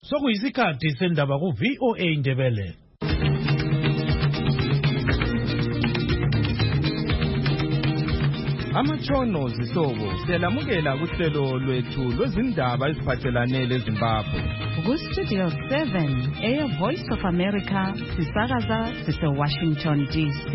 Sokuyisikhathi sendaba ku VOA Indebele. Amatshono zihlobo siyalamukela kuhlelo lwethu lwezindaba eziphathelane leZimbabwe. Ku-Studio 7 Air Voice of America sisakaza sise-Washington DC.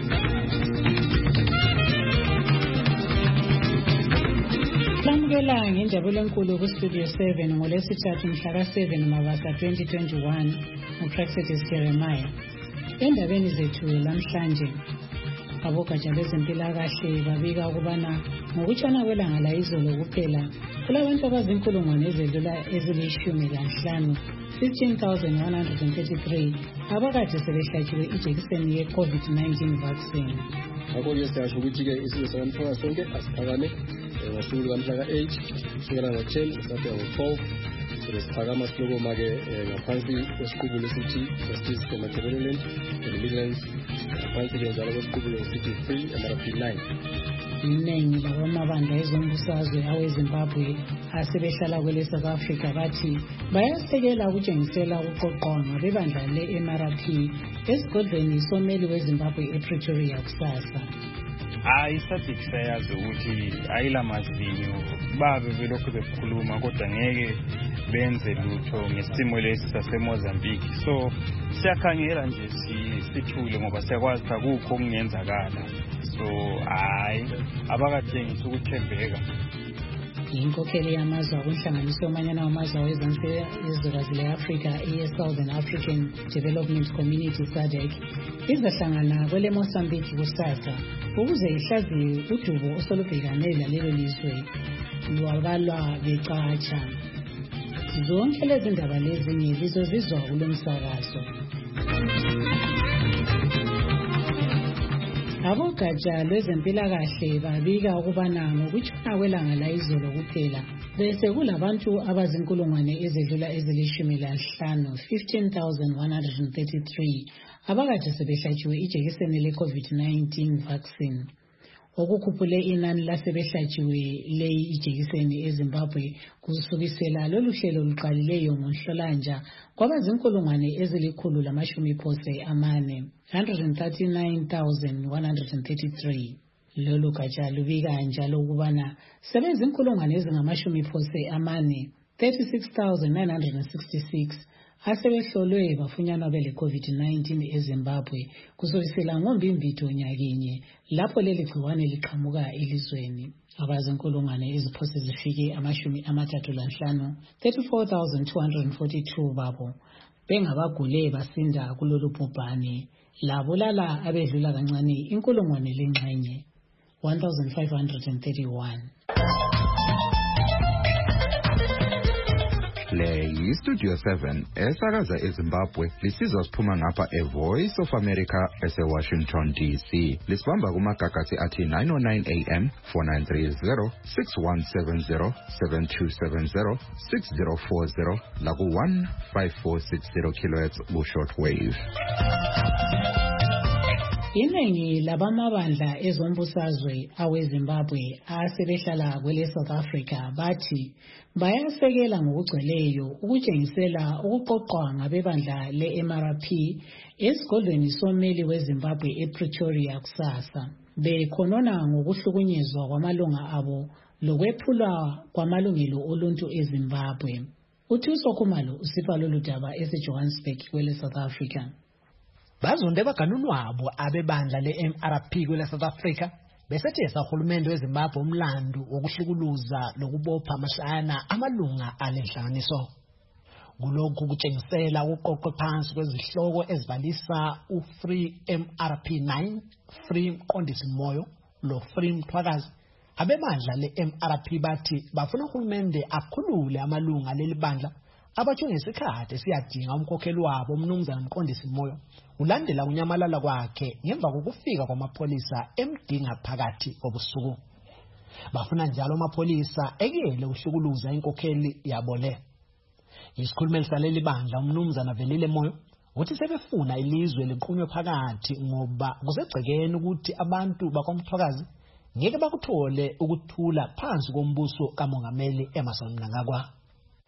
Lamukela ngenjabulo enkulu ku-Studio 7 ngolwesithathu mhla ka-7 Mabasa 2021 uPraxedis Jeremiah. Endabeni zethu lamhlanje abogatsha lwezempilakahle babika ukubana ngokutshona kwelanga layizolo kuphela kulabantu abazinkulungwane ezedlula ezili-15 15,133 abakade sebehlatshiwe ijekiseni ye-COVID-19 vaccine. Ngakho-ke siyasho ukuthi-ke isizwe sakamthwakazi sonke asiphakame ngosuku lukamhla ka-8 kusukela ngo-10 kusafika ngo-12 siphakama silokoma-ke ngaphansi kwesiqubulo esithi Justice Emathebeleland and Midlands ngaphansi-ke njalo kwesiqubulo esithi Free MRP 9. Iningi labamabandla ezombusazwe aweZimbabwe asebehlala kwele South Africa bathi bayasekela ukutshengisela ukuqoqonga bebandla le-MRP esigodlweni someli weZimbabwe ePretoria kusasa. Isathi siyazi ukuthi ayilamazinyo babe belokhu bekhuluma kodwa ngeke benze lutho ngesimo lesi saseMozambique. So siyakhangela nje sithule ngoba siyakwazi akukho okungenzakala. So abakatshengisa ukuthembeka. Inkokheli yamazwe akunhlanganiso yomanyano wamazwe awezansi ezwekazi le-Afrika i-Southern African Development Community SADC izahlangana kwele Mozambique kusasa ukuze ihlaziye udubo osolubhekane lalelo lizwe lwabalwa becatsha. Zonke lezi ndaba lezinye zizozizwa kulo msakazo. Abogatsha lwezempilakahle babika ukubana ngokutshona kwelanga layizolo kuphela bese kulabantu abazinkulungwane ezedlula ezili-15 15,133 abakade sebehlatshiwe ijekiseni le-COVID-19 vaccine. Okukhuphule inani lasebehlatshiwe leyi ijekiseni eZimbabwe kusukisela lolu hlelo luqalileyo ngoNhlolanja kwabazinkulungwane ezili-140 139,133. Lolu gatsha lubika njalo ukubana sebezinkulungwane ezingama-40 36,966 asebehlolwe bafunyanwa bele COVID-19 eZimbabwe kusukisela ngoMbimbithi nyakinye lapho leli gciwane liqhamuka elizweni. Abazinkulungwane eziphose zifike 35 34,242 babo bengabagule basinda kulolu bhubhane labulala abedlula kancane inkulungwane lengxenye 1,531. Le yi-Studio 7 esakaza eZimbabwe lisizwa siphuma ngapha eVoice of America ese-Washington DC. Lisibamba kumagagasi athi 909 AM 4930 6170 7270 6040 laku-15460 kHz ku-shortwave. Iningi labamabandla ezombusazwe aweZimbabwe asebehlala kwele South Africa bathi bayasekela ngokugcweleyo ukutshengisela ukuqoqwa ngabebandla le-MRP esigodlweni someli weZimbabwe ePretoria kusasa. Bekhonona ngokuhlukunyezwa kwamalunga abo lokwephulwa kwamalungelo oluntu eZimbabwe. Uthuso Khumalo usipha lolu daba eseJohannesburg kwele South Africa. Bazonde baganunwabo abebandla le-MRP kwele South Africa besethesa uhulumende weZimbabwe umlando wokuhlukuluza lokubopha amashayana amalunga alenhlanganiso. Kulokhu kutshengisela ukuqoqwa phansi kwezihloko ezibalisa uFree MRP 9, Free Mqondisi Moyo lo Free Mthwakazi. Abebandla le-MRP bathi bafuna uhulumende akhulule amalunga leli bandla abatsho ngesikhathi esiyadinga umkhokheli wabo umnumzana Mqondisi Moyo ulandela unyamalala kwakhe ngemva kokufika kwamapholisa emdinga phakathi kobusuku. Bafuna njalo amapholisa ekele uhlukuluza inkokheli yabo le. Isikhulumeli saleli bandla umnumzana Velile Moyo uthi sebefuna ilizwe liqunywe phakathi ngoba kusegcekeni ukuthi abantu bakwamthwakazi ngeke bakuthole ukuthula phansi kombuso kaMongameli Emmerson Mnangagwa.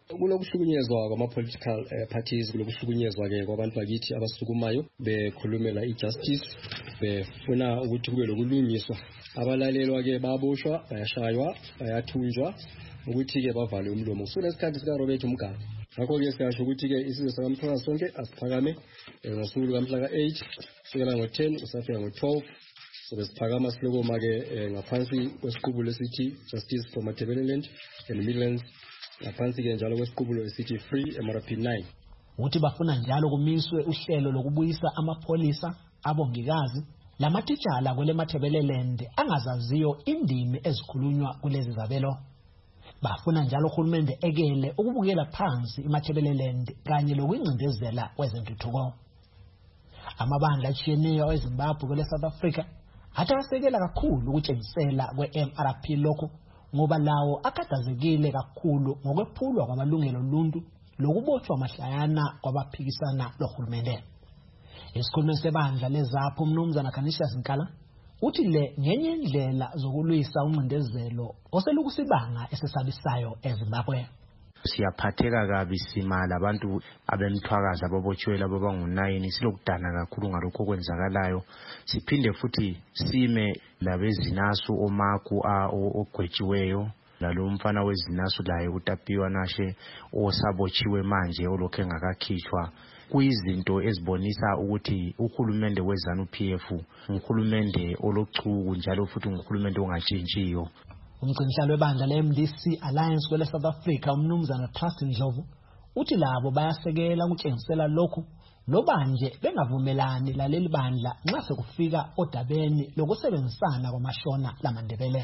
Kulokuhlukunyezwa kwama-political parties, kulokuhlukunyezwa-ke kwabantu bakithi abasukumayo bekhulumela i-justice, befuna ukuthi kube lokulungiswa. Abalalelwa-ke baboshwa, bayashaywa, bayathunjwa, ukuthi-ke bavale umlomo. Kusulesikhathi sikaRobert Mugabe. Ngakho-ke siyasho ukuthi-ke isizwe sakamthwakazi sonke asiphakame ngosuku lukamhla ka-8 kusukela ngo-10 kusafika ngo-12 sobe siphakama silokoma-ke ngaphansi kwesiqubulo esithi Justice for Matabeleland and Midlands, ngaphansi-ke njalo kwesiqubulo esithi Free MRP 9. Uthi bafuna njalo kumiswe uhlelo lokubuyisa amapholisa, abongikazi, lamatitshala kwele Matabeleland angazaziyo indimi ezikhulunywa kulezi zabelo. Bafuna njalo uhulumende ekele ukubukela phansi iMatabeleland kanye lokuyincindezela kwezentuthuko. Amabandla atshiyeneyo eZimbabwe kwele South Africa athasekela kakhulu ukutshengisela kwe-MRP lokho ngoba lawo akhathazekile kakhulu ngokwephulwa kwamalungelo oluntu lokubotshwa mahlayana kwabaphikisana lohulumende. Isikhulumi sebandla lezapho uMnumzana Canisius Nkala uthi le ngenye indlela zokulwisa umncindezelo oselukusibanga esesabisayo eZimbabwe. Siyaphatheka kabi simala abantu abemthwakazi ababotshiwe labo bangu9 silokudana kakhulu ngalokho kwenzakalayo. Siphinde futhi sime labezinasu omaku ogwetshiweyo lalo mfana wezinasu laye uTapiwa Nashe osabotshiwe manje olokhe ngakakhishwa. Kuyizinto ezibonisa ukuthi uhulumende weZANU-PF uhulumende olochuku njalo futhi uhulumende ongatshintshiyo. Umgcinisihlalo webandla le-MDC Alliance kwele South Africa uMnumzana Trust Ndlovu uthi labo bayasekela ukutshengisela lokhu lobanje bengavumelani laleli bandla nxa sekufika odabeni lokusebenzisana kwamashona lamaNdebele.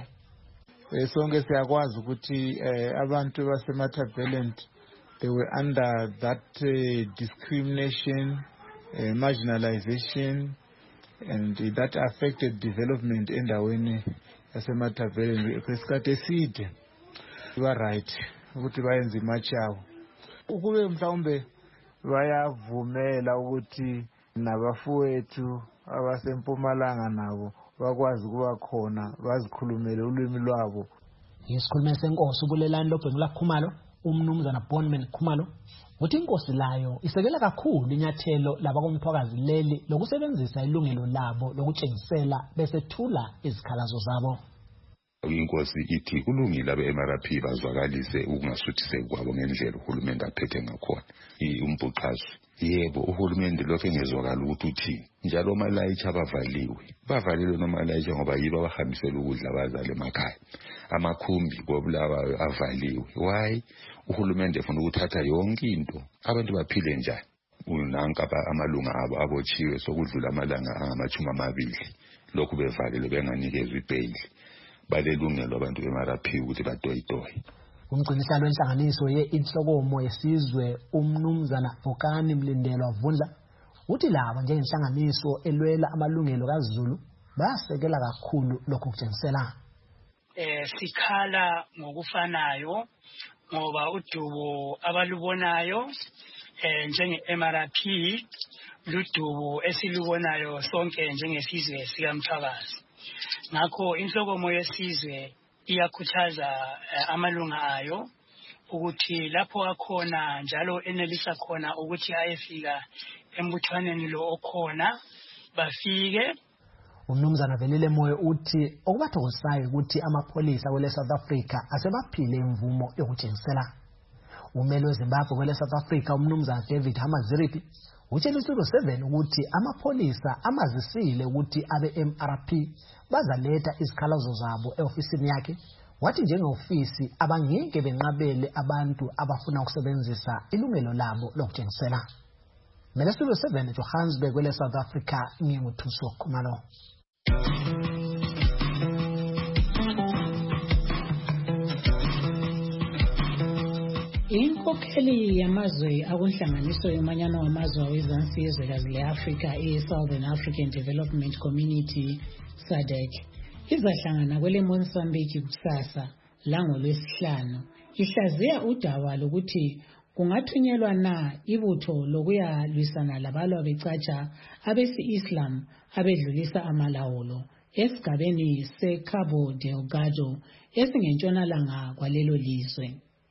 Sonke siyakwazi ukuthi abantu baseMatabeleland they were under that discrimination, marginalization, and that affected development endaweni yaseMatabeleland kwesikhathi eside. Ba right ukuthi bayenze imatch yabo. Ukube mhlawumbe bayavumela ukuthi nabafowethu abasempumalanga nabo bakwazi kuba khona bazikhulumele ulwimi lwabo. Isikhulumi senkosi ubulelani loBhengula Khumalo uMnumzana Bonman Khumalo uthi inkosi layo isekela kakhulu inyathelo labakomthwakazi leli lokusebenzisa ilungelo labo lokutshengisela besethula izikhalazo zabo. Inkosi ithi kulungile abe-MRP bazwakalise ukungasuthiseki kwabo ngendlela uhulumende aphethe ngakhona. Umbhuqazi yebo uhulumende lokho engezwakala ukuthi uthini. Njalo amalayitshi bavalelwe nomalayitshi ngoba yibo abahambisela ukudla abazali emakhaya. Amakhumbi kobulawayo avaliwe. Why? Uhulumende ufuna ukuthatha yonke into abantu baphile njani. Unanka amalunga abo abotshiwe sokudlula amalanga angama-20 lokhu bevalelwe benganikezwe ibhayili. Balelungelo abantu beMRP ukuthi badoyidoyi. Umgcinisihlalo wenhlanganiso ye-Inhlokomo yesizwe uMnumzana Vukani Mlindelwa Vundla uthi labo njengenhlanganiso elwela amalungelo kaZulu bayasekela kakhulu lokhu kutshengisela. Sikhala ngokufanayo ngoba udubo abalubonayo njenge-MRP ludubo esilubonayo sonke njengesizwe sikaMthwakazi. Ngakho inhlokomo yesizwe iyakhuthaza amalunga ayo ukuthi lapho akhona njalo enelisa khona ukuthi ayefika embuthwaneni lo okhona bafike. uMnumzana Velile Moyo uthi okubathokozisayo ukuthi amapholisa kwele South Africa asebaphile imvumo yokutshengisela. Umelo weZimbabwe kwele South Africa uMnumzana David Hamaziripi utshela iStudio 7 ukuthi amapholisa amazisile ukuthi abe-MRP bazaletha izikhalazo zabo e-ofisini yakhe, wathi njenge-ofisi abangeke benqabele abantu abafuna ukusebenzisa ilungelo labo lokutshengisela. Mele Studio 7 Johannesburg kwele South Africa nginguthuso Khumalo. Inkokheli yamazwe akunhlanganiso yomanyano wamazwe awezansi yezwekazi le-Afrika e-Southern African Development Community SADC izahlangana kwele Mozambique kusasa langolwesihlanu ihlaziya udaba lokuthi kungathunyelwa na ibutho lokuyalwisana labalwa becatsha abesi-Islam abedlulisa amalawulo esigabeni seCabo Delgado esingentshonalanga kwalelo lizwe.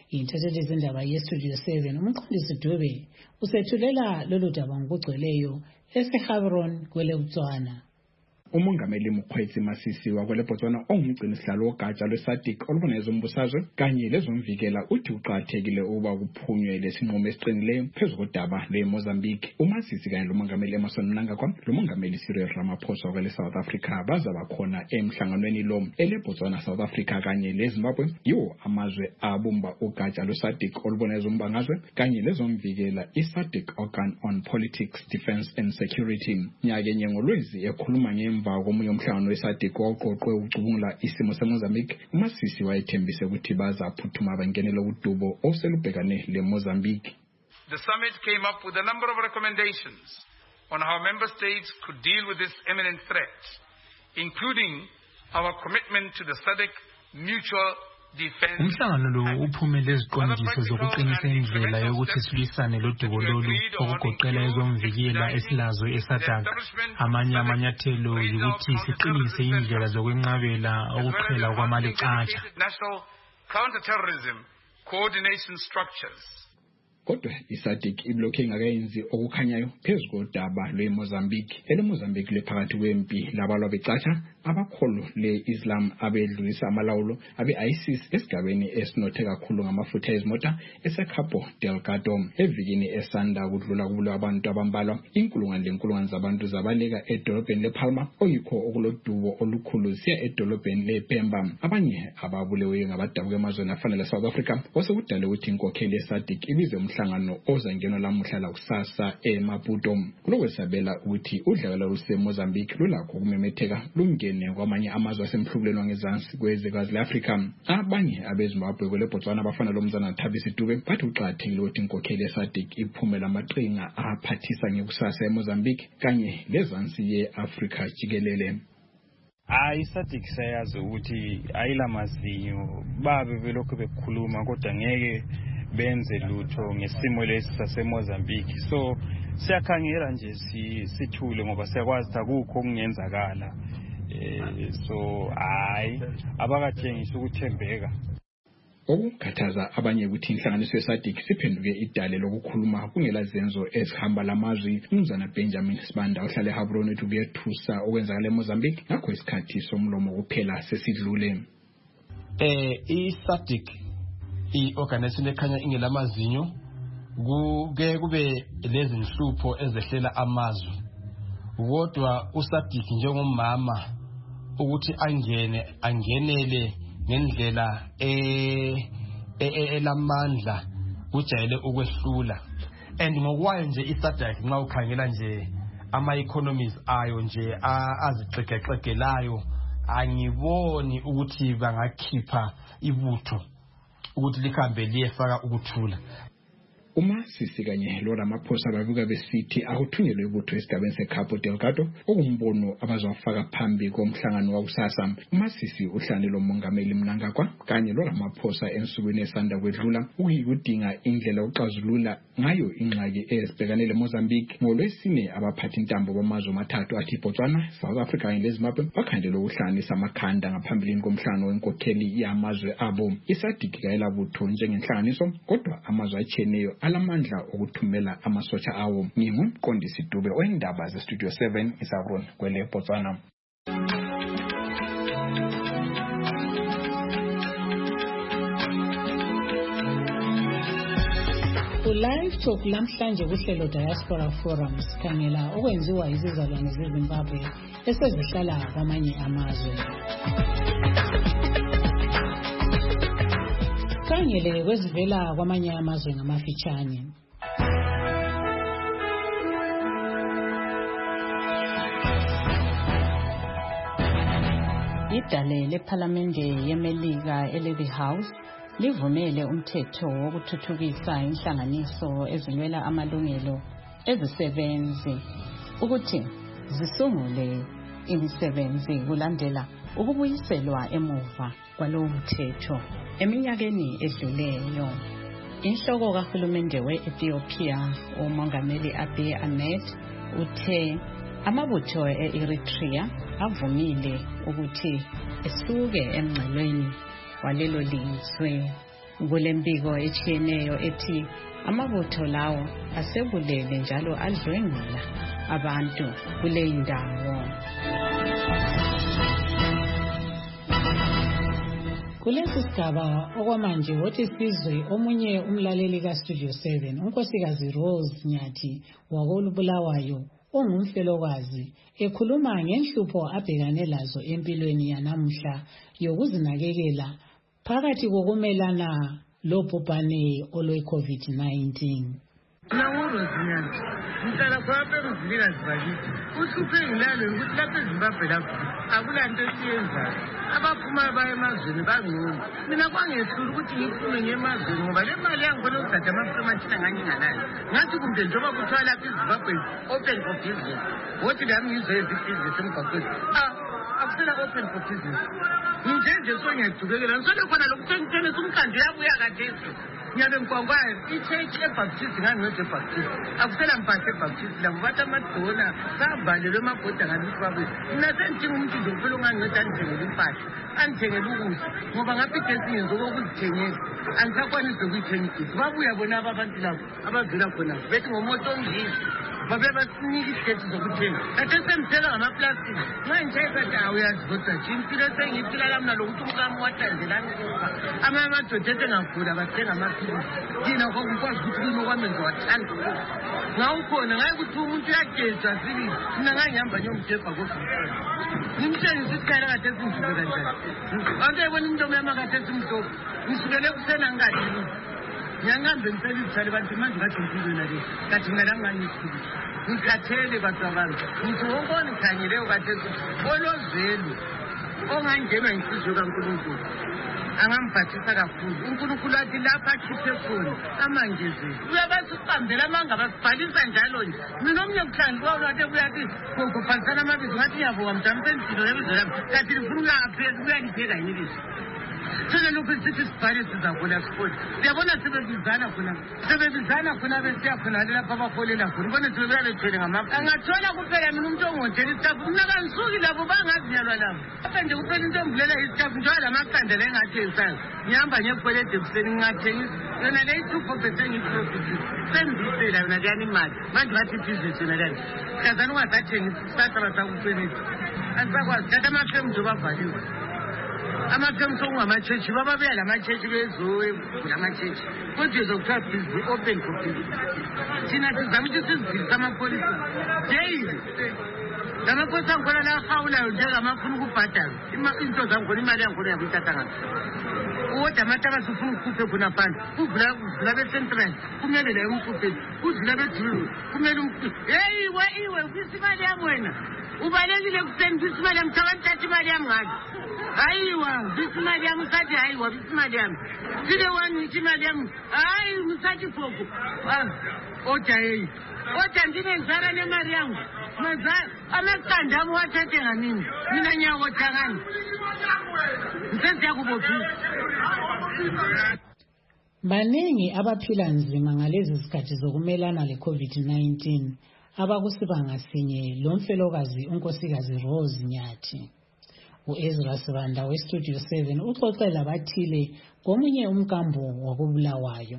Intethe izindaba yeStudio 7 umqondisi Dube usethulela lolu daba ngokugcweleyo eseHabron kwele uTswana. Umongameli Mokgweetsi Masisi wakwele Botswana ongumgcinisihlalo wogatsha lweSADC oluboneza umbusazwe kanye lezomvikela uthi uqathekile ukuba kuphunywe lesinqumo esiqinileyo phezu kodaba lweMozambique. UMasisi kanye lomongameli Emmerson Mnangagwa lomongameli Cyril Ramaphosa wakwele South Africa bazaba khona emhlanganweni lo eleBotswana, South Africa kanye leZimbabwe yiwo amazwe abumba ugatsha lweSADC oluboneza umbangazwe kanye lezomvikela iSADC Organ on Politics, Defence and Security. Nyakenye ngolwezi ekhuluma ngemva komunye umhlangano weSADC oqoqwe ucubungula isimo seMozambique, uMasisi wayethembise ukuthi bazaphuthuma bangenele udubo oselubhekane leMozambique. The summit came up with a number of recommendations on how member states could deal with this imminent threat, including our commitment to the SADC mutual defense. Umhlangano lo uphumele iziqondiso zokuqinisa indlela yokuthi silwisane lodubo lolu okugoqela ezomvikela esilazo eSADC. Amanye amanyathelo yokuthi siqinise indlela zokwenqabela ukuqhela kwamalicasha. National counter-terrorism coordination structures. Kodwa iSADC iblokhe ingakayenzi okukhanyayo phezu kodaba lweMozambique. EleMozambique lephakathi kwempi labalwa becatsha abakholo le-Islam abedlulisa amalawulo abe-ISIS esigabeni esinothe kakhulu ngamafutha ezimota eseCabo Delgado. Evikini esanda kudlula kubulawa abantu abambalwa inkulungwane zabantu zabaleka edolobheni lePalma oyikho okulodubo olukhulu siya edolobheni lePemba. Abanye ababuleweyo ngabadabuka emazweni afana leSouth Africa osekudale ukuthi inkokheli yeSADC ibize umhlangano ozangenwa lamuhla lakusasa eMaputo. Kulokwesabela ukuthi udlakala luseMozambique lulakho kumemetheka lunge kwamanye amazwe asemhlubulweni wangezansi kwezwekazi le-Afrika. Abanye abeZimbabwe kwele Botswana abafana loMzana Thabisi Dube bathi uqathekile ukuthi inkokheli yeSADC iphumela amaqhinga aphathisa ngekusasa eMozambique kanye lezansi ye-Afrika jikelele. iSADC sayazi ukuthi ayilamazinyo babe belokhu bekhuluma kodwa ngeke benze lutho ngesimo lesi saseMozambique. So siyakhangela nje sithule ngoba siyakwazi ukuthi akukho okungenzakala. So abakatshengisa ukuthembeka. Okukhathaza abanye ukuthi inhlanganiso yeSADC siphenduke idale lokukhuluma kungela zenzo ezihamba lamazwi. Umzana Benjamin Sibanda ohlala eHabron uthi kuyethusa okwenzakala eMozambique ngakho isikhathi somlomo kuphela sesidlule. iSADC i-organization ekhanya ingelamazinyo kuke kube lezi nhlupho ezehlela amazwe. Kodwa uSADC njengomama ukuthi angenele ngendlela elamandla kujayele ukwehlula. And ngokwayo nje iSADC nxa ukhangela nje ama-economies ayo nje azixegexegelayo angiboni ukuthi bangakhipha ibutho ukuthi likhambe liyefaka ukuthula. UMasisi kanye loRamaphosa bavuka besithi akuthunyelwe ibutho esigabeni seCabo Delgado okumbono abazowafaka phambi komhlangano wakusasa. uMasisi uhlanelo umongameli Mnangagwa kanye loRamaphosa ensukwini esanda kwedlula ukudinga indlela yokuxazulula ngayo ingxaki ezibhekane leMozambique. NgoLwesine abaphathi intambo bamazwe amathathu athi Botswana, South Africa kanye leZimbabwe bakhandela ukuhlanganisa amakhanda ngaphambilini komhlangano wenkokheli yamazwe abo. iSADC kayelabutho njengenhlanganiso kodwa amazwe atshiyeneyo alamandla okuthumela amasotsha awo. Ngingumqondisi Dube oyindaba zeStudio 7 eHabron kwele Botswana. Live talk lamhlanje kuhlelo Diaspora Forums khangela okwenziwa izizalwane zeZimbabwe esezihlala kwamanye amazwe. Khangele kwezivela kwamanye amazwe ngamafitshane. Idale lePhalamende yeMelika ele-The House livumele umthetho wokuthuthukisa inhlanganiso ezilwela amalungelo ezisebenzi ukuthi zisungule imisebenzi kulandela ukubuyiselwa emuva kwalowo mthetho eminyakeni edluleyo. Inhloko kahulumende we-Ethiopia uMongameli Abiy Ahmed uthe amabutho e-Eritrea avumile ukuthi esuke emngcelweni walelo lizwe. kulembiko etshiyeneyo ethi amabutho lawo asebulele njalo adlwengula abantu kuleyi ndawo. Kulesi sigaba okwamanje wothi sizwe omunye umlaleli kaStudio 7 unkosikazi Rose Nyathi wakoBulawayo ongumfelokazi ekhuluma ngenhlupho abhekane lazo empilweni yanamuhla yokuzinakekela phakathi kokumelana lobhubhane olwe-COVID-19. Ngihlala khona emzilikazi bakithi uhluphe ngilalo ukuthi lapha eZimbabwe lapho akulanto esiyenzayo abaphuma baya emazweni bangcono mina kwangehlula ukuthi ngiphume ngemazweni ngoba le mali yangikhona ukugada amaphilamathina ngangingalayo ngathi kumbe njengoba kuthiwa lapha eZimbabwe open for business wothi lami ngizoyenza ibhizinesi emgwaqweni akusela open for business nje songiyadubekela ngisole khona lokuthengisela umkhandlo yabuya kathesi ngiyabe ngikwangwayo ichurch ebaptist ngangiwede ebaptist akusela mpahla ebaptist labo bathi amadola bavalelwe emabhoda ngabithi babuye mina sendidinga umuntu nje kuphela onganginceda andithengele impahla andithengele ukudla ngoba ngapha igesi ngenza okokuzithengela angisakwanisi ukuyithenga igesi babuya bona abantu labo abavela khona bethi ngomoto ongisi babe basinika igesi zokuthenga kade semthela ngamaplastiki nxa ngitshayisa dawo uyazivoda nje impilo esengiyiphila lamna lokuthi umkami watlandelani amanye amadoda engagula bathenga amaphilisi thina kwakukwazi ukuthi kunokwamenza wathanda ngawukhona ngaye ukuthi umuntu uyageza sibili mina ngangihamba ngiyomjepa kofisana ngimtshengisa isikhala kade esimhlophe kanjani ake yibona into myama kade esimhlophe ngisukele ekusena ngingadini ngiyangihambe ngisela izithwale bantu manje kade impilweni le kade mina langangisikhulisa ngikhathele bantu abantu ngithi wonke ongikhangeleyo kade olozelu ongangenwa yinhliziyo kaNkulunkulu angambhathisa kakhulu uNkulunkulu athi lapha akhiphe khona amangezeli uyabasiqambela amanga basibhalisa njalo nje mina omnye mhlanje kwawulathi kuyathi kubhalisana amabizo ngathi ngiyabonga mjami sendilo lebizo lami kathi lifuna uyalipheka yini lisi selelokhu sithi sibhale sizakhola sikole siyabona sebebizana khona besiya khonale lapha abaholela khona ubone sebebuya bethwele ngamapha angathola kuphela mina umuntu ongondela isitafu mina kanisuki labo bangazinyalwa labo apha nje kuphela into omvulela isitafu njengoba lamakhandela engathengisayo ngihamba ngekwelede ekuseni ngingathengisi yona le 2% engiyiprofitile sembisela yona leyani imali manje ngathi ibhizinisi yona leyani hlazana ungasathengisi kusasa basakukweleti asisakwazi kade amafemu nje bavaliwe amafemso ungamachechi bababuya lamachechi bezovula amachechi kodwa zokuthiwa business open for business thina sizama ukuthi sizivulise amapolisa daily lamapolisa angikhona la ahawulayo njengamafuna ukubhadala into zangikhona imali yangikhona yakuyithatha ngayo uwoda amatakasi ufuna ukukhuphe khona phansi uvula be-central kumele layo umkhupheni udlula bedulu kumele iwe ufisa imali yami wena ubalekile kuseni ufisa imali yami thakantatha imali yami ngayo hayiwa ufisa imali yami usathi hayiwa ufisa imali yami sile wani ngithi imali yami hayi usathi foko oda ndinenzara nemali yangu amaqanda ami wathathe nganini mina ngiyakothangani ngisenziyakubophisa. Baningi abaphila nzima ngalezi zikhathi zokumelana le-COVID-19 abakusibanga sinye lo mfelokazi unkosikazi Rose Nyathi. U-Ezra Sibanda weStudio 7 uxoxe labathile komunye umkambo wakoBulawayo.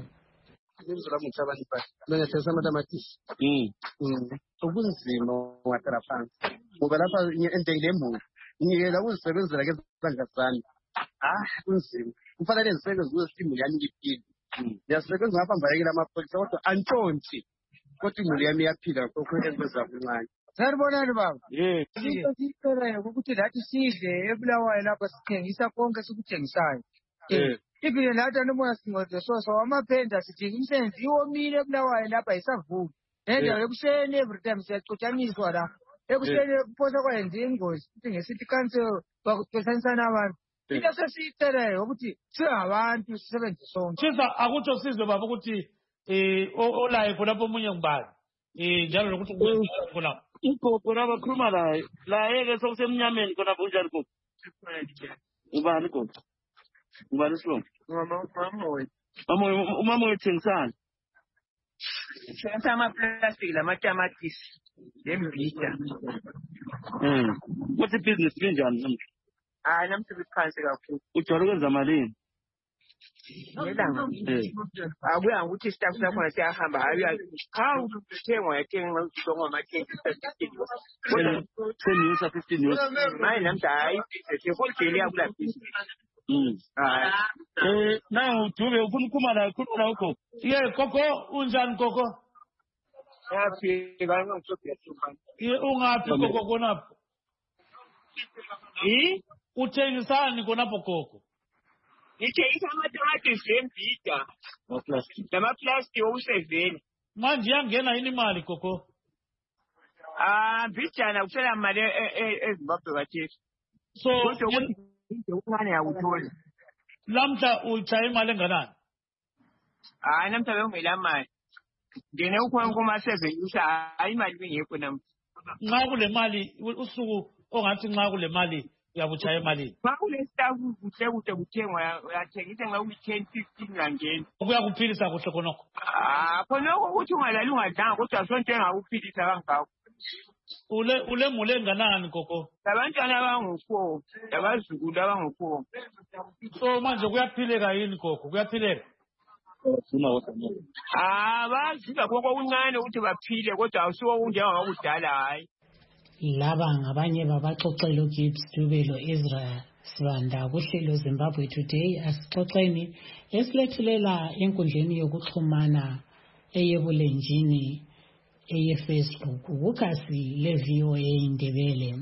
Ubunzima wathara phansi ngoba lapha entengilemuli ngiyela ukuzisebenzela ke isandla sami kunzima kufanele ngisebenze kuze imuli yami iphile ngiyasebenza ngapha mbalekela amapholisa kodwa antshonti kodwa imuli yami iyaphila kokho enza kuncane. Sanibonani baba. Into siyicelayo ukuthi lathi sidle eBulawayo lapha sithengisa konke sikuthengisayo. Ibile lathi anomoya singoze so amaphenda sidinga umsebenzi iwomile eBulawayo lapha isavuka. Endawo ekuseni every time siyaxotshaniswa la. Ekuseni kuphosa kwayenza ingozi ukuthi ngesithi cancel bakuxotshanisana abantu. Into sesiyicelayo ukuthi singabantu sisebenze sonke. Siza akutsho sizwe baba ukuthi olayo khonapho omunye ngibani. Njalo nokuthi khona igogo labakhuluma la yeke sokusemnyameni khona bunjani gogo ubani gogo ubani slo umama wethengisana Senta amaplastic lamatamatisi lembida. What's the business linjani? Namsebenzi phansi kakhulu. Ujwayele ukwenza malini? ngelanga akuya ukuthi staff sakho siyahamba hayi how kuthengwa yathenga ngizongo ama-20 10 years 15 years manje namhla hayi seholideli yakulaphi now Dube ufuna ukuphuma la khuluma ukho Koko unjani Koko? Ungaphi Koko konapho? Uthengisani konapho Koko? Ngithengisa amatomatisi embida namaplastic oku7 manje yangena yini imali Koko? Mbidana kusela imali eZimbabwe kathesi So uncane yakuthola lamhla uchaye imali enganani? Hayi namhla bengela mali ngene ukhona kuma7 usha hayi imali bengekho namhla nxa kule mali usuku ongathi nxa kule mali uyabuchaya imali nxa kule staff kuhle kuthengwa uyathengisa nxa ku10-15 rangeni kuyakuphilisa kuhle khonokho khonokho ukuthi ungalali ungadlanga kodwa sonke engakuphilisa kangako ule mule enganani Koko? Abantwana abangu4 abazukulu abangu4 so manje kuyaphileka yini Koko? Kuyaphileka? Bazuza konke kuncane ukuthi baphile kodwa awusiwo unjengakudala hayi. Laba ngabanye babaxoxela uGibbs Dube lo-Ezra Sibanda kuhlelo Zimbabwe Today. Asixoxeni esilethulela enkundleni yokuxhumana eyebulenjini eyeFacebook ukasi le-VOA Indebele.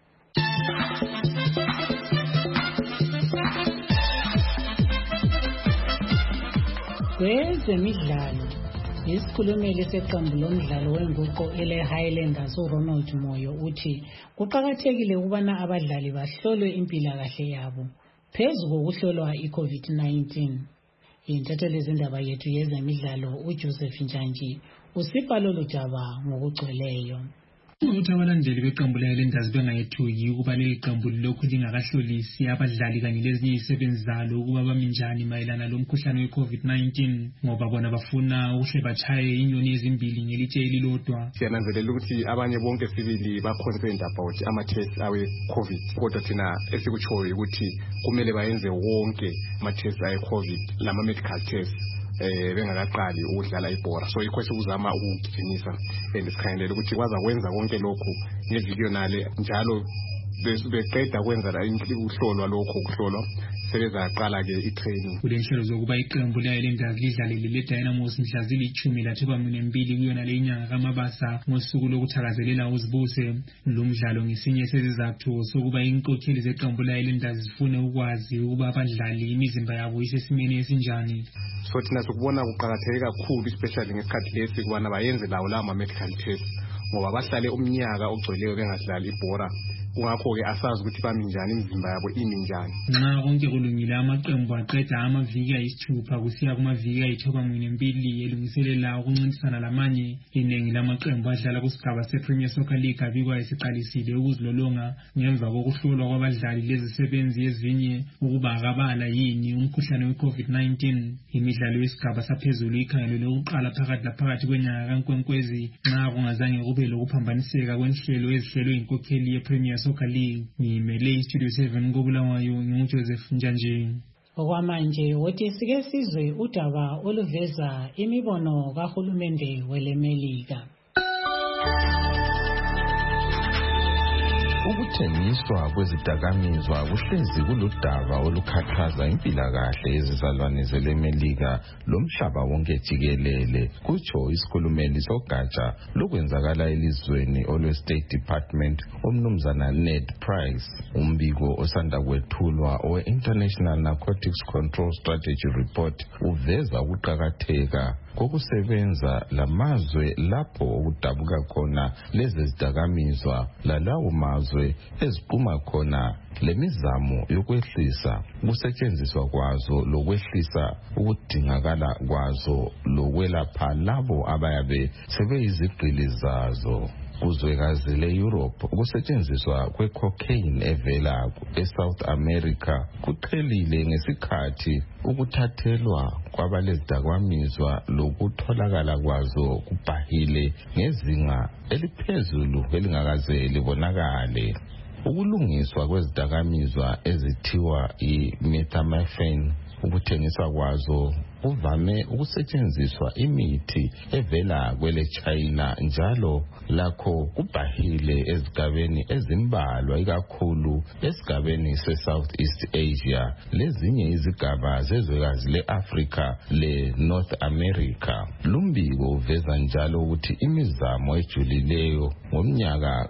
Kwezemidlalo isikhulumeli seqembu lomdlalo wenguqo ele-Highlanders uRonald Moyo uthi kuqakathekile ukubana abadlali bahlolwe impilakahle yabo phezu kokuhlolwa i-COVID-19. Intatheli zindaba yethu yezemidlalo uJoseph Njanji usipha lolu daba ngokugcweleyo. Ukuthi abalandeli beqembu le-Highlanders bengayethuki ukuba leli qembu lokhu lingakahlolisi abadlali kanye lezinye izisebenzi zalo ukuba bami njani mayelana lomkhuhlane we-COVID-19 ngoba bona bafuna ukuhle bachaye inyoni ezimbili ngelitshe elilodwa. Siyananzelela ukuthi abanye bonke sibili ba-concerned about ama-test awe-COVID kodwa thina esikutshoyo ukuthi kumele bayenze wonke ama-test awe-COVID lama-medical test bengakaqali ukudlala ibhora. So yikho sikuzama ukugcinisa sikhangele ukuthi kwazakwenza konke lokhu ngevikiyonale njalo beqeda kwenza ukuhlolwa lokho ukuhlolwa sebezaqala-ke i-training. Kulenhlelo zokuba iqembu le-Highlanders lidlalele le-Dynamos mhla zili-12 kuyona le inyanga kaMabasa ngosuku lokuthakazelela uzibuse. Lo mdlalo ngesinye sezizathu sokuba inkokheli zeqembu le-Highlanders zifune ukwazi ukuba abadlali imizimba yabo isesimeni esinjani. So thina sikubona kuqakatheke kakhulu especially ngesikhathi lesi kubana bayenze lawo lawo ma-medical test ngoba bahlale umnyaka ogcweleyo bengadlali ibhora. Kungakho-ke asazi ukuthi bami njani imizimba yabo imi njani. Nxa konke kulungile amaqembu aqeda amaviki ayisithupha kusiya kumaviki ayithoba-12 elungiselela ukuncintisana lamanye. Iningi lamaqembu adlala kusigaba se-Premier Soccer League abikwa esiqalisile ukuzilolonga ngemva kokuhlolwa kwabadlali lezisebenzi ezinye ukuba akabala yini umkhuhlane we-COVID-19. Imidlalo yesigaba saphezulu ikhangelwe lokuqala phakathi laphakathi kwenyanga kaNkwenkwezi nxa kungazange kube lokuphambaniseka kwenhlelo ezihlelwe inkokheli ye-Premier Soccer League. Ngimele iStudio 7 koBulawayo nguJoseph Njanji. Okwamanje wothi sike sizwe udaba oluveza imibono kahulumende welemelika. Ukuthengiswa kwezidakamizwa kuhlezi kuludaba olukhathaza impilakahle yezizalwane zelemelika lomhlaba wonke jikelele, kutsho isikhulumeli sogatsha lokwenzakala elizweni olwe-State Department umnumzana Ned Price. Umbiko osanda kwethulwa owe-International Narcotics Control Strategy Report uveza ukuqakatheka kokusebenza lamazwe lapho okudabuka khona lezi zidakamizwa lalawo mazwe eziphuma khona lemizamo yokwehlisa ukusetshenziswa kwazo lokwehlisa ukudingakala kwazo lokwelapha labo abayabe sebeyizigqili zazo. Kuzwekazi le-Europe ukusetshenziswa kwe-cocaine evela eSouth America kuqhelile ngesikhathi ukuthathelwa kwabalezidakamizwa lokutholakala kwazo kubhahile ngezinga eliphezulu elingakaze libonakale. Ukulungiswa kwezidakamizwa ezithiwa i-methamphetamine ukuthengiswa kwazo kuvame ukusetshenziswa imithi evela kwele China njalo lakho kubhahile ezigabeni ezimbalwa ikakhulu esigabeni se-Southeast Asia lezinye izigaba zezwekazi le-Africa le-North America. Lumbiko uveza njalo ukuthi imizamo ejulileyo ngomnyaka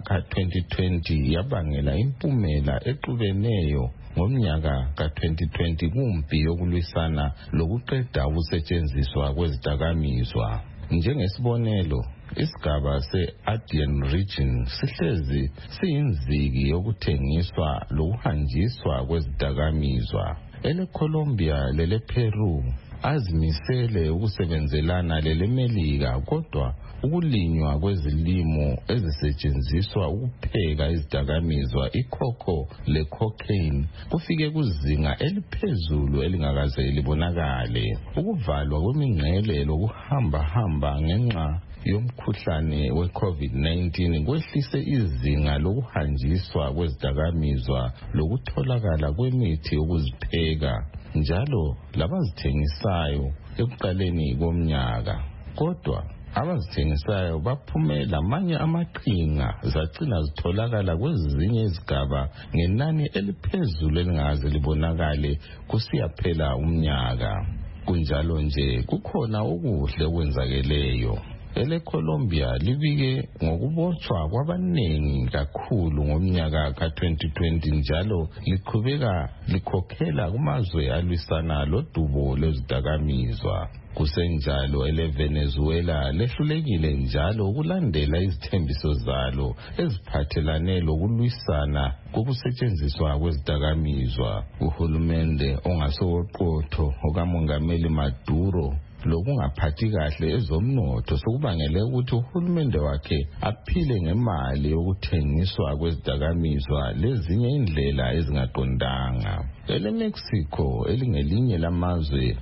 ka-2020 yabangela impumela exubeneyo ngomnyaka ka-2020 kumpi yokulwisana lokuqeda ukusetshenziswa kwezidakamizwa. Njengesibonelo, isigaba se-Andean region sihlezi siyinziki yokuthengiswa lokuhanjiswa kwezidakamizwa. EleColombia lelePeru azimisele ukusebenzelana leleMelika kodwa ukulinywa kwezilimo ezisetshenziswa ukupheka izidakamizwa icocoa le-cocaine kufike kuzinga eliphezulu elingakaze libonakale. Ukuvalwa kwemingcele lokuhamba ngenxa yomkhuhlane we-COVID-19 kwehlise izinga lokuhanjiswa kwezidakamizwa lokutholakala kwemithi yokuzipheka njalo labazithengisayo ekuqaleni komnyaka. Kodwa abazithengisayo baphume lamanye amaqhinga zagcina zitholakala kwezinye izigaba ngenani eliphezulu elingakaze libonakale kusiyaphela umnyaka. Kunjalo nje kukhona okuhle okwenzakeleyo. EleColombia libike ngokubotshwa kwabanengi kakhulu ngomnyaka ka-2020 njalo liqhubeka likhokhela kumazwe alwisana lodubo lwezidakamizwa. Kusenjalo eleVenezuela lehlulekile njalo ukulandela izithembiso zalo eziphathelane lokulwisana kokusetshenziswa kwezidakamizwa. Uhulumende ongasowoqotho okamongameli Maduro lokungaphathi kahle ezomnotho sokubangele ukuthi uhulumende wakhe aphile ngemali yokuthengiswa kwezidakamizwa lezinye indlela ezingaqondanga. EleMexico elingelinye lamazwe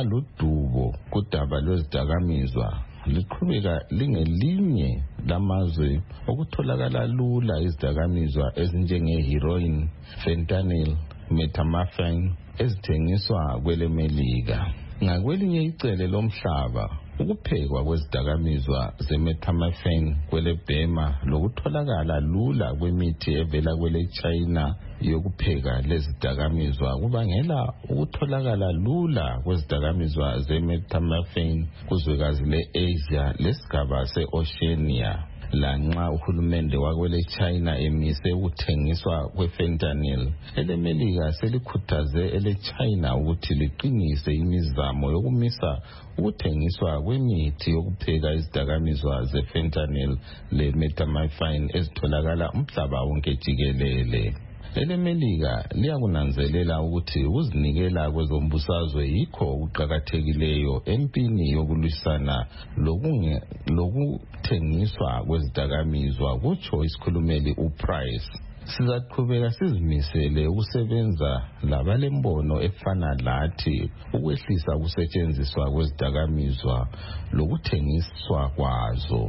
aludubo kudaba lwezidakamizwa liqhubeka lingelinye lamazwe okutholakala lula izidakamizwa ezinjenge-heroin, fentanyl, methamphetamine ezithengiswa kweleMelika. Ngakwelinye icele lomhlaba ukuphekwa kwezidakamizwa ze-methamphetamine kweleBurma lokutholakala lula kwemithi evela kwele-China yokupheka lezidakamizwa kubangela ukutholakala lula kwezidakamizwa ze-methamphetamine kuzwekazi le-Asia lesigaba se-Oceania. Lanxa uhulumende wakwele-China emise ukuthengiswa kwe-fentanyl, eleMelika selikhuthaze ele-China ukuthi liqinise imizamo yokumisa ukuthengiswa kwemithi yokupheka izidakamizwa ze-fentanyl le-methamphetamine ezitholakala umhlaba wonke jikelele. EleMelika liyakunanzelela ukuthi ukuzinikela kwezombusazwe yikho okuqakathekileyo empini yokulwisana lokuthengiswa kwezidakamizwa, kutsho isikhulumeli uPrice. Sizaqhubeka sizimisele ukusebenza labalembono efana lathi ukwehlisa ukusetshenziswa kwezidakamizwa lokuthengiswa kwazo.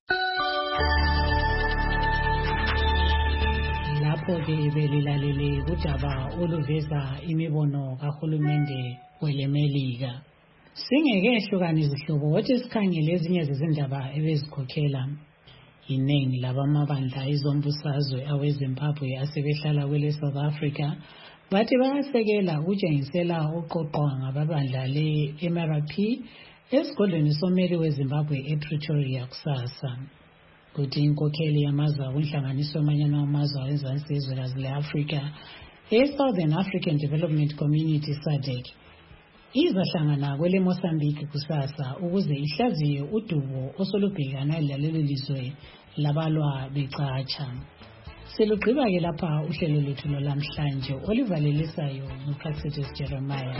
Lapho-ke belilalele kudaba oluveza imibono kahulumende weleMelika. Singekehlukanisa izihlobo wathi sikhangele ezinye zezindaba ebezikhokhela iningi labamabandla ezombusazwe aweZimbabwe asebehlala kwele South Africa bathi bayasekela ukutshengisela uqoqwa ngababandla le-MRP esigodlweni someli weZimbabwe ePretoria kusasa. Kuthi inkokheli yamazwe akunhlanganiso yamanyana wamazwe awezansi ezwekazi le-Afrika e-Southern African Development Community SADC izahlangana kwele Mozambique kusasa ukuze ihlaziye udubo osolubhekana laleli lizwe labalwa becatsha. Selugqiba-ke lapha uhlelo lethu lwalamhlanje olivalelisayo nguPraxedes Jeremiah.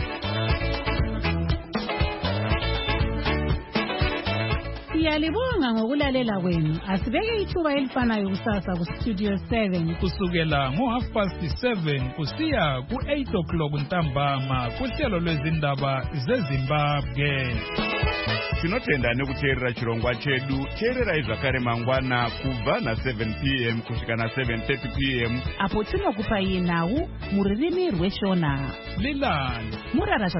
Siyalibonga ngokulalela kwenu. Asibeke ithuba elifanayo kusasa kuStudio 7 kusukela ngo7:30 kusiya ku8 ntambama kuhlelo lwezindaba zeZimbabwe. Tinotenda nekuteerera chirongwa chedu. Teererai zvakare mangwana kubva na7 p.m. kusvika na7:30 p.m. apo tinokupai nhau muririmi rweshona. Lilani murara